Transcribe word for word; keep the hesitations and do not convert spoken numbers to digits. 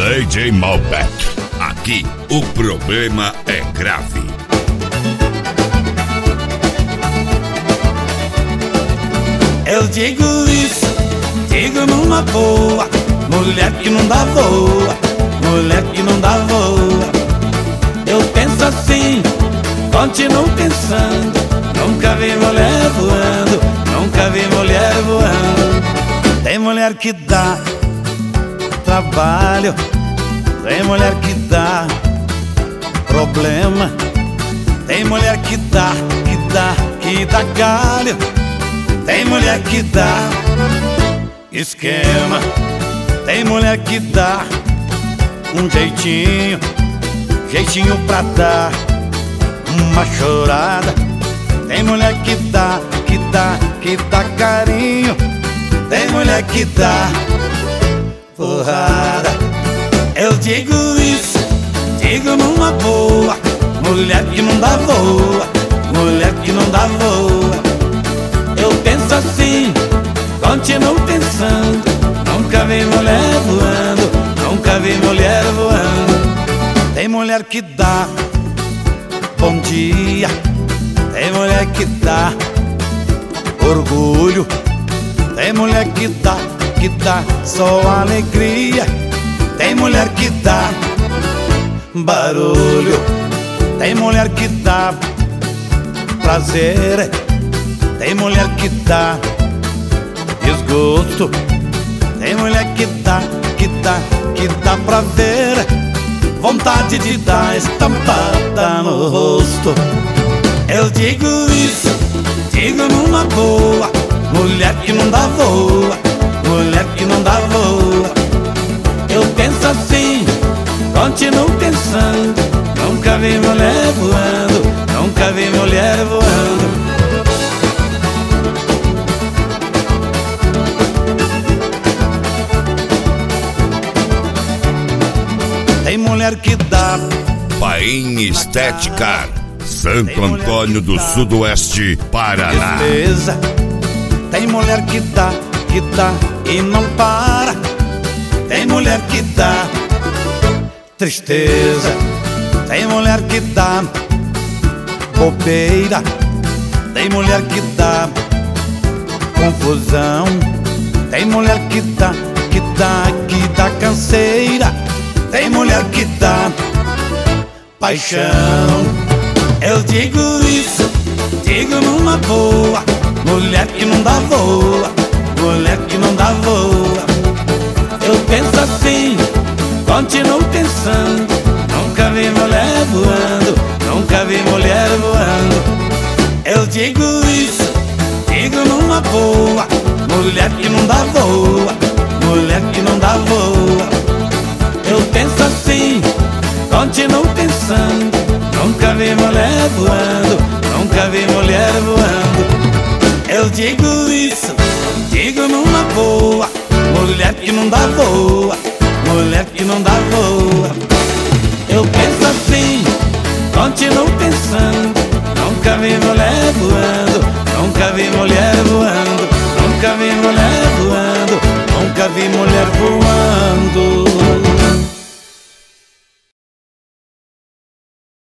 D J Malbec. Aqui o problema é grave. Eu digo isso, digo numa boa. Mulher que não dá voa, mulher que não dá voa. Eu penso assim, continuo pensando. Nunca vi mulher voando, nunca vi mulher voando. Tem mulher que dá trabalho, tem mulher que dá problema. Tem mulher que dá, que dá, que dá galho. Tem mulher que dá esquema. Tem mulher que dá um jeitinho, jeitinho pra dar uma chorada. Tem mulher que dá, que dá, que dá carinho. Tem mulher que dá porrada. Eu digo isso, digo numa boa. Mulher que não dá voa, mulher que não dá voa. Eu penso assim, continuo pensando. Nunca vi mulher voando, nunca vi mulher voando. Tem mulher que dá bom dia, tem mulher que dá orgulho. Tem mulher que dá, que dá só alegria. Tem mulher que dá barulho. Tem mulher que dá prazer. Tem mulher que dá desgosto. Tem mulher que dá, que dá, que dá pra ver vontade de dar estampada no rosto. Eu digo isso, digo numa boa. Mulher que não dá voa, mulher que não dá voa. Eu penso assim, continuo pensando. Nunca vi mulher voando, nunca vi mulher voando. Tem mulher que dá Paim Estética, Santo Antônio do Sudoeste, Paraná. Beleza. Tem mulher que dá, que dá e não para. Tem mulher que dá tristeza. Tem mulher que dá bobeira. Tem mulher que dá confusão. Tem mulher que dá, que dá, que dá canseira. Tem mulher que dá paixão. Eu digo isso, digo numa boa. Mulher que não dá voa, mulher que não dá voa. Eu penso assim, continuo pensando. Nunca vi mulher voando, nunca vi mulher voando. Eu digo isso, digo numa boa. Mulher que não dá voa, mulher que não dá voa. Eu penso assim, continuo pensando. Nunca vi mulher voando, nunca vi mulher voando. Eu digo isso, digo numa boa. Mulher que não dá voa, mulher que não dá voa. Eu penso assim, continuo pensando. Nunca vi mulher voando, nunca vi mulher voando. Nunca vi mulher voando, nunca vi mulher voando.